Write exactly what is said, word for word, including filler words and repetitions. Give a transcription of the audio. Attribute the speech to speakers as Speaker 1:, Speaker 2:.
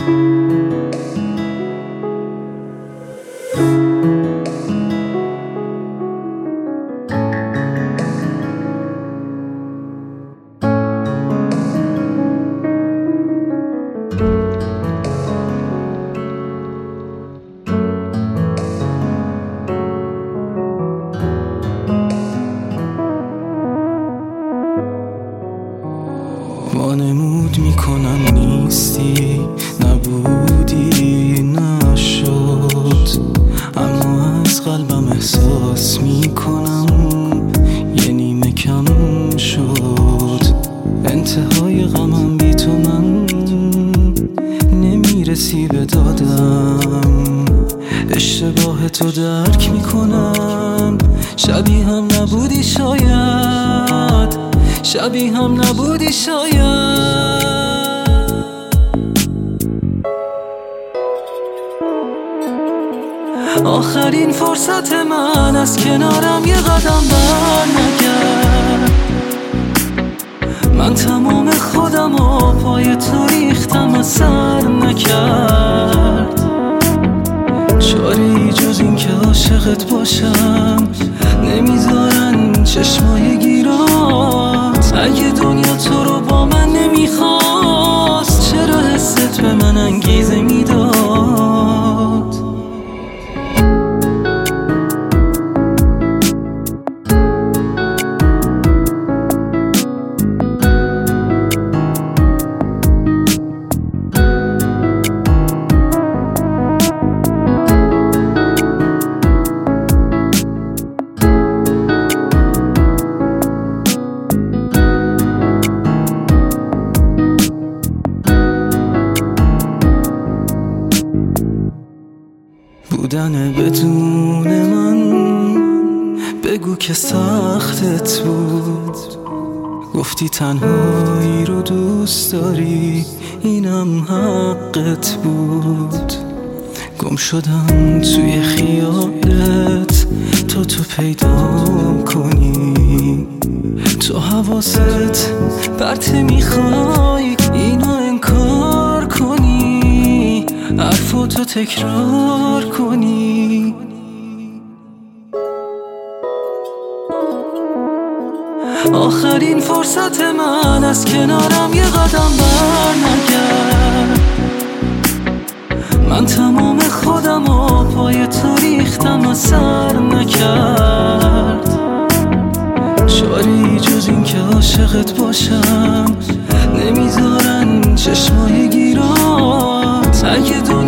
Speaker 1: وانمود میکنم نیستی، نبودی، نشد، اما از قلبم احساس میکنم یه نیمه کم شد. انتهای غمم بی تو من نمیرسی به دادم، اشتباه تو درک میکنم. شبیه هم نبودی شاید، شبیه هم نبودی شاید. آخرین فرصت من از کنارم یه قدم بر نگرد. من تمام خودم و پای تو ریختم اثر نکرد. چاری جز این که عاشقت باشم نمیذارن چشمای گیرات. اگه دنیا تو رو با من نمیخواست چرا حست به من انگیزه میداد؟ بودن بدون من بگو که سختت بود. گفتی تنهایی رو دوست داری، اینم حقت بود. گم شدم توی خیالت تا تو پیدا کنی. تو حواست برته میخوای اینو انکار کنی، حرفاتو تکرار کنی. آخرین فرصت من از کنارم یه قدم بر نگرد. من تمام خودم و پای تو ریختم اثر نکرد. چاری جز این که عاشقت باشم نمیذارن چشمای گیرات. اگه